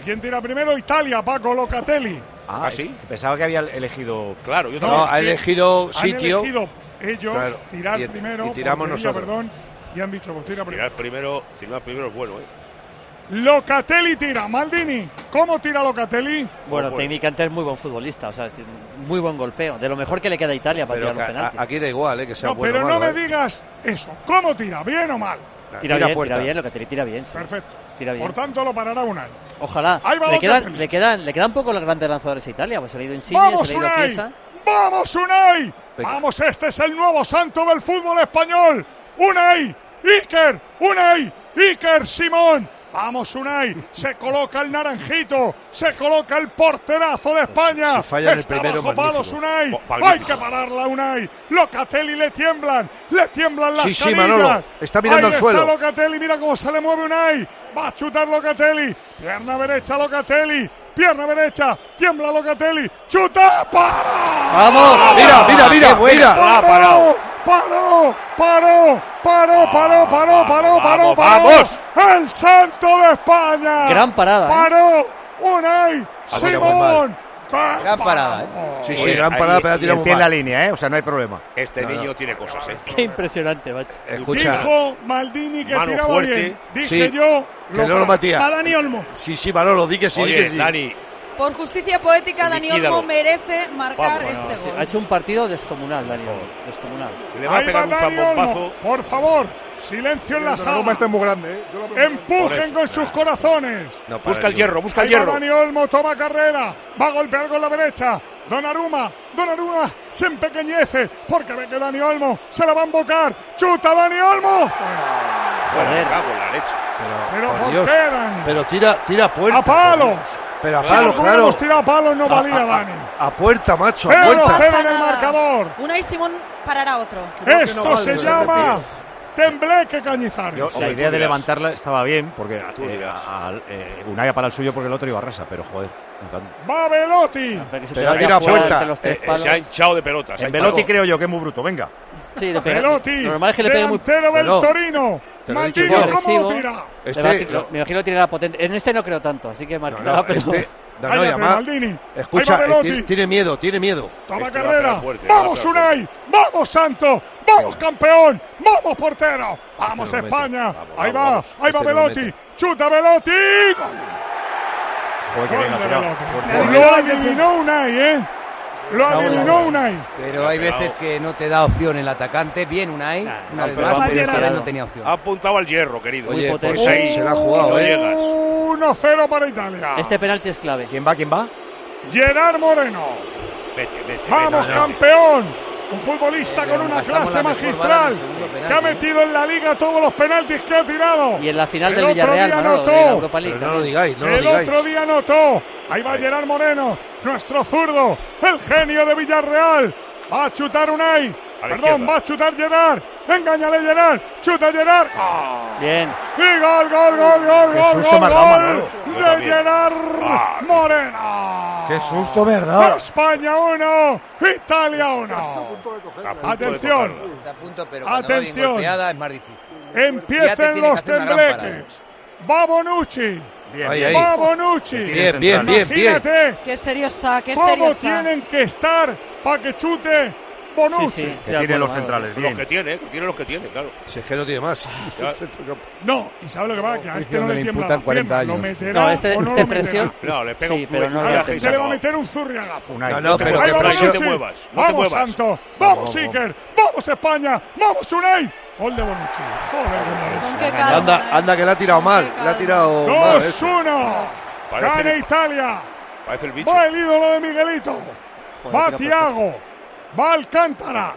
¿Quién tira primero? Italia, Paco Locatelli. Sí. Pensaba que había elegido. Claro, yo no, ha elegido sitio. Han elegido ellos tirar primero. Y tiramos nosotros. Perdón, y han dicho, pues tira primero. Tirar primero es bueno, Locatelli tira. Maldini, ¿cómo tira Locatelli? Bueno, técnicamente es muy buen futbolista, o sea, muy buen golpeo. De lo mejor que le queda a Italia para tirar los penaltis. Aquí da igual, que sea bueno pero o malo. no me digas eso. ¿Cómo tira? ¿Bien o mal? Tira bien, Locatelli tira bien. Sí. Perfecto. Tira bien. Por tanto, lo parará Unai. Ojalá. Le quedan pocos los grandes lanzadores a Italia. Pues se le ha ido Insigne, ¡Vamos, se le ha ido Chiesa. ¡Vamos, Unai! ¡Vamos, este es el nuevo santo del fútbol español! ¡Unai! ¡Iker Simón! ¡Vamos, Unai! Se coloca el naranjito, se coloca el porterazo de España. Si falla en el primero, bajo palos, Unai. Hay que pararla, Unai. Locatelli le tiemblan las canillas. Sí, Manolo, está mirando al suelo. Ahí está Locatelli, mira cómo se le mueve Unai. Va a chutar Locatelli. Pierna derecha, Locatelli. Pierna derecha, tiembla Locatelli. ¡Chuta! ¡Para! ¡Vamos! ¡Mira! ¡Paró! ¡Vamos! ¡El santo de España! Gran parada. ¡Paró! ¡Unai! ¡Simón! Gran parada, Sí, gran parada, pero ha tirado muy mal. En la línea, o sea, no hay problema. Este niño tiene cosas, Qué impresionante, macho. Escucha. Dijo Maldini que tiraba fuerte. bien. Dije yo. Que no lo Matías. A Dani Olmo. Sí, Manolo, di que sí, Oye, di que sí. Dani. Por justicia poética, Dani Olmo merece marcar este gol. Ha hecho un partido descomunal, Dani Olmo. Descomunal. Le va a pegar un zambombazo. Por favor, silencio en la sala. Este es muy grande, Empujen con sus corazones. Busca el hierro. Dani Olmo toma carrera. Va a golpear con la derecha. Donnarumma se empequeñece porque ve que Dani Olmo se la va a embocar. ¡Chuta Dani Olmo! Joder. Pero ¿por qué, Dani? Pero tira puerta. ¡A palos! Pero a Si palos, no claro. hemos tirado a palos, no valía, Dani. A puerta, macho, a puerta. 0-0 en el marcador. Unai Simón parará otro. Esto se llama tembleque Cañizares. La idea de levantarla estaba bien, porque Unai para el suyo porque el otro iba a rasa, pero joder. Va Belotti. Pero ha tirado a puerta. Se ha hinchado de pelotas. En Belotti creo yo que es muy bruto, venga. Sí, Belotti, normal es que le pegue muy... delantero del Torino. Maldini, ¿cómo tira? Me imagino que tirará potente. En este no creo tanto, así que marcará, pero... Maldini. Escucha, tiene miedo. Toma carrera. Vamos, Unai. Vamos, Santo. Vamos, campeón. Vamos, portero. Vamos, España. Ahí va Belotti. Chuta Belotti. Lo adivinó Unai, Lo adivinó Unai. Pero hay veces que no te da opción el atacante. Bien, Unai. Una vez más, pero esta vez no tenía opción. Ha apuntado al hierro, querido. Oye, pues ahí se la ha jugado, 1-0 para Italia. Este penalti es clave. ¿Quién va? Gerard Moreno. Vete. Vamos, campeón. Un futbolista con una clase magistral que ha metido en la liga todos los penaltis que ha tirado. Y en la final del Villarreal, de la Europa League. No lo digáis, el otro día anotó. Ahí va Gerard Moreno, nuestro zurdo, el genio de Villarreal. Va a chutar Unai. Perdón, va a chutar Gerard. Engáñale Gerard. Chuta Gerard. Bien. Y gol de Gerard Moreno. Qué susto me ha dado. España 1, Italia 1. Atención. Atención. Es más difícil. Empiecen los tembleques. Va Bonucci. Va Bonucci. Bien. Imagínate Qué serio está, cómo tienen que estar para que chute Bonucci. Sí, que tiene los centrales, bien. Los que tiene, claro. Si es que no tiene más. No, y sabe lo que va, que a este no le tiembla la pierna. Lo meterá no, o no lo meterá. No, le pega sí, pero no a este le va a meter un zurriagazo. No, pero ahí va no te muevas. Vamos, Santo. Vamos, Iker. Vamos, España. Vamos, Unai. Gol de Bonucci. Joder, Anda que la ha tirado mal. 2-1. Gana Italia. Parece el bicho. Va el ídolo de Miguelito. Va Thiago. Va Alcántara.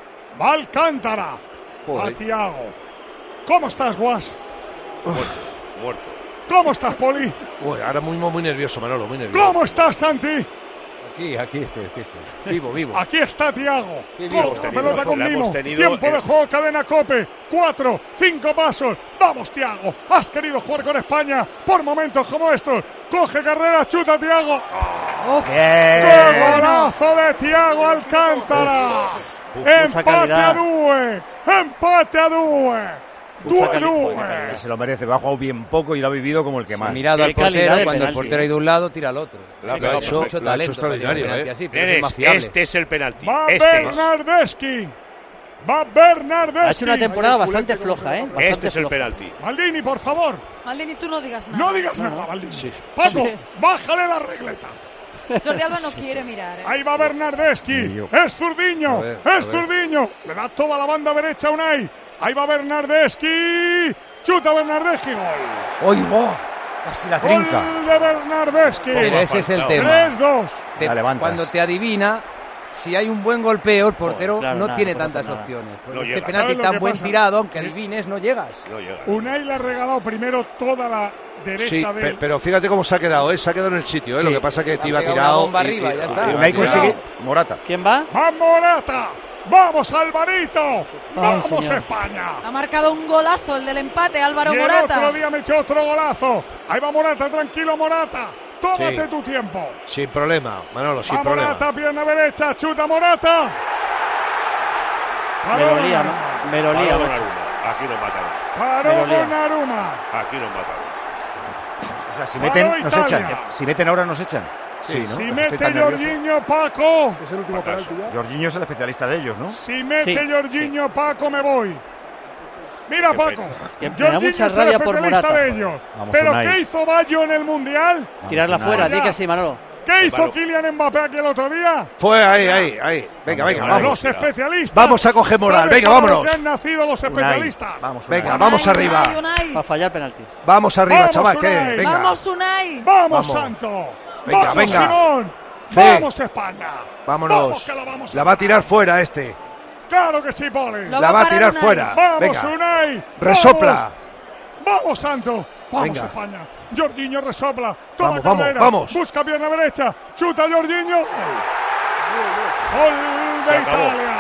Va Thiago. ¿Cómo estás, Guas? Muerto. ¿Cómo estás, Poli? Uy, ahora muy nervioso, Manolo, muy nervioso. ¿Cómo estás, Santi? Aquí estoy. Vivo. Aquí está Thiago. Coloca la pelota con mimo. Tiempo de juego, cadena Cope. 4, 5 pasos. Vamos, Thiago. Has querido jugar con España por momentos como estos. Coge carrera, chuta Thiago. ¡Qué golazo de Thiago Alcántara! Empate a due. Se lo merece, ha jugado bien poco y lo ha vivido como el que más. Ha mirado al portero, cuando el portero ha ido a un lado, tira al otro. Lo ha hecho extraordinario, Este es el penalti. Va Bernardeschi. Ha hecho una temporada bastante floja, ¿eh? Este es el penalti. Maldini, por favor. Maldini, tú no digas nada. No digas nada, Maldini. Sí. Paco, bájale la regleta. Jordi Alba no quiere mirar, ¿eh? Ahí va Bernardeschi. Es zurdiño. Es zurdiño. Le da toda la banda derecha a Unai. Ahí va Bernardeschi. Chuta Bernardeschi. Gol. ¡Oigo! Casi la trinca. Gol de Bernardeschi. Pero ese es el tema. 3-2. Cuando te adivina, si hay un buen golpeo, el portero no tiene tantas opciones. Pues este penalti tan buen tirado, aunque adivines, no llegas. Unai le ha regalado primero toda la derecha de él. Pero fíjate cómo se ha quedado, ¿eh? Se ha quedado en el sitio, ¿eh? Sí. Lo que pasa es que te iba tirado. Bomba arriba, ya está. Unai consigue Morata. ¿Quién va? ¡Va Morata! ¡Vamos, Alvarito! ¡Vamos, señor. España! Ha marcado un golazo, el del empate, Álvaro y el Morata. otro día metió otro golazo. Ahí va Morata, tranquilo Morata. Tómate tu tiempo. Sin problema, Manolo, sin problema. Morata, pierna derecha, chuta Morata. Me lo lía. Aquí nos mataron. Paró Donnarumma. Aquí nos mataron. O sea, si meten, nos echan. Si meten ahora, nos echan. Sí, ¿no? Si mete Jorginho, Paco. Es el último penalti ya. Jorginho es el especialista de ellos, ¿no? Si mete Jorginho, Paco, me voy. Mira, Paco. Jorginho es el especialista de ellos. Pero ¿qué hizo Bayo en el Mundial? Tirarla fuera, di que sí, Manolo. ¿Qué hizo Kylian Mbappé aquí el otro día? Fue ahí. Venga, vamos. Los especialistas. Vamos a coger moral, venga, vámonos. Han nacido los especialistas. Venga, vamos arriba. Para fallar penaltis. Vamos arriba, chaval. Venga. Vamos, Unai. Vamos, Santo. Venga. Simón. Vamos, España. Vámonos. La va a tirar fuera este. Claro que sí, Poli. La va a tirar fuera. Vamos, Unai. Resopla. Vamos, Santo. Vamos, España. Jorginho resopla. Toma carrera. Vamos. Busca pierna derecha. Chuta Jorginho. Gol de Italia.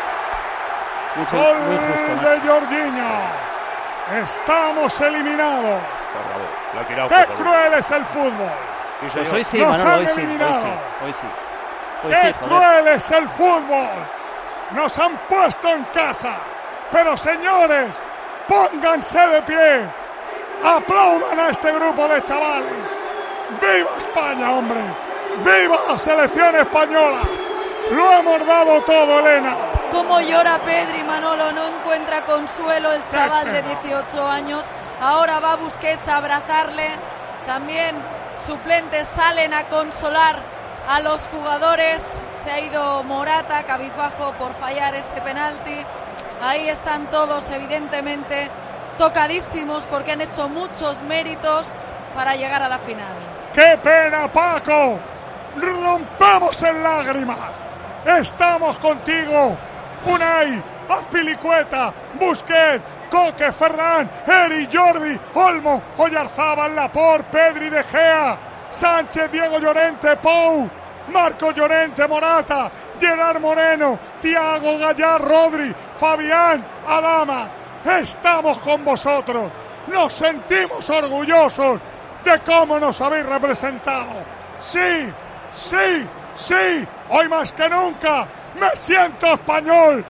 Gol de Jorginho. Estamos eliminados. Qué cruel es el fútbol. Pues hoy sí, Nos Manolo, han hoy sí. Qué cruel es el fútbol. Nos han puesto en casa. Pero señores, pónganse de pie. Aplaudan a este grupo de chavales. ¡Viva España, hombre! ¡Viva la selección española! Lo hemos dado todo, Elena. Cómo llora Pedri, Manolo. No encuentra consuelo el chaval de 18 años. Ahora va Busquets a abrazarle. También suplentes salen a consolar a los jugadores. Se ha ido Morata, cabizbajo por fallar este penalti. Ahí están todos, evidentemente, tocadísimos porque han hecho muchos méritos para llegar a la final. ¡Qué pena, Paco! ¡Rompemos en lágrimas! ¡Estamos contigo! Unai, Azpilicueta, Busquets, Coque, Ferran, Eri, Jordi, Olmo, Oyarzábal, Laporte, Pedri, De Gea, Sánchez, Diego Llorente, Pou, Marco Llorente, Morata, Gerard Moreno, Thiago, Gallar, Rodri, Fabián, Adama. Estamos con vosotros. Nos sentimos orgullosos de cómo nos habéis representado. Sí. Hoy más que nunca me siento español